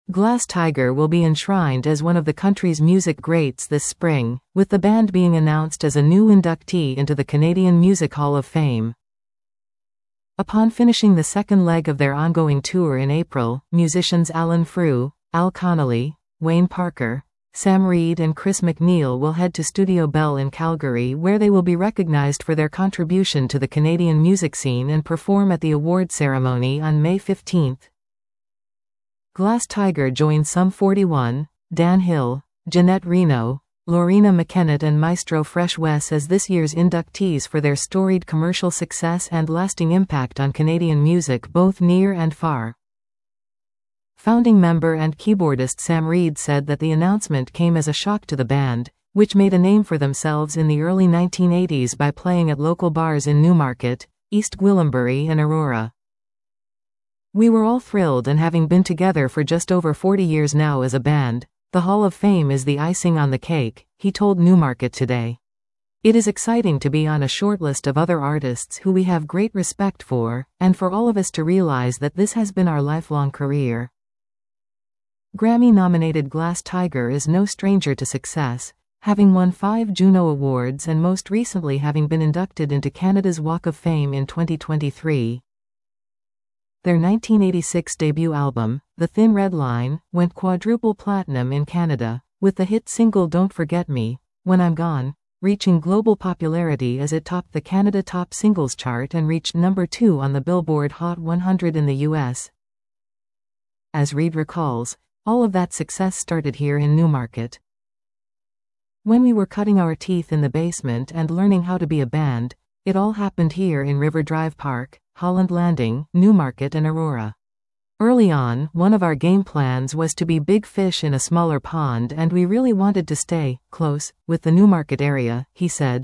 Glass Tiger will be enshrined as one of the country's music greats this spring, with the band being announced as a new inductee into the Canadian Music Hall of Fame. Upon finishing the second leg of their ongoing tour in April, musicians Alan Frew, Al Connolly, Wayne Parker, Sam Reid and Chris McNeil will head to Studio Bell in Calgary, where they will be recognized for their contribution to the Canadian music scene and perform at the award ceremony on May 15. Glass Tiger joins Sum 41, Dan Hill, Jeanette Reno, Lorena McKennitt and Maestro Fresh Wes as this year's inductees for their storied commercial success and lasting impact on Canadian music both near and far. Founding member and keyboardist Sam Reid said that the announcement came as a shock to the band, which made a name for themselves in the early 1980s by playing at local bars in Newmarket, East Gwillimbury and Aurora. "We were all thrilled, and having been together for just over 40 years now as a band, the Hall of Fame is the icing on the cake," he told Newmarket Today. "It is exciting to be on a short list of other artists who we have great respect for, and for all of us to realize that this has been our lifelong career." Grammy-nominated Glass Tiger is no stranger to success, having won 5 Juno Awards and most recently having been inducted into Canada's Walk of Fame in 2023. Their 1986 debut album, The Thin Red Line, went quadruple platinum in Canada, with the hit single Don't Forget Me, When I'm Gone, reaching global popularity as it topped the Canada Top Singles chart and reached number 2 on the Billboard Hot 100 in the US. As Reid recalls, all of that success started here in Newmarket. "When we were cutting our teeth in the basement and learning how to be a band, it all happened here in River Drive Park, Holland Landing, Newmarket and Aurora. Early on, one of our game plans was to be big fish in a smaller pond, and we really wanted to stay close with the Newmarket area," he said.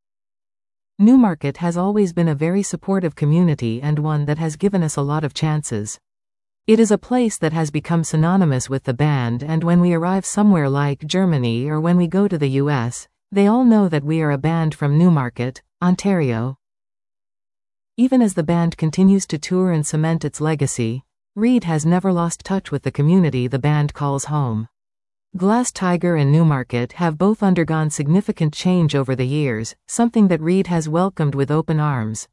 "Newmarket has always been a very supportive community and one that has given us a lot of chances. It is a place that has become synonymous with the band, and when we arrive somewhere like Germany or when we go to the US, they all know that we are a band from Newmarket, Ontario." Even as the band continues to tour and cement its legacy, Reid has never lost touch with the community the band calls home. Glass Tiger and Newmarket have both undergone significant change over the years, something that Reid has welcomed with open arms.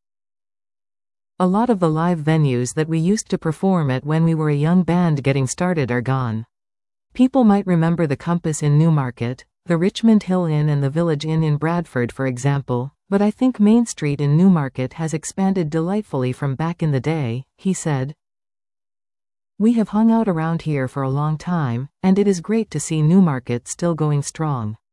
"A lot of the live venues that we used to perform at when we were a young band getting started are gone. People might remember the Compass in Newmarket, the Richmond Hill Inn and the Village Inn in Bradford for example, but I think Main Street in Newmarket has expanded delightfully from back in the day," he said. "We have hung out around here for a long time, and it is great to see Newmarket still going strong."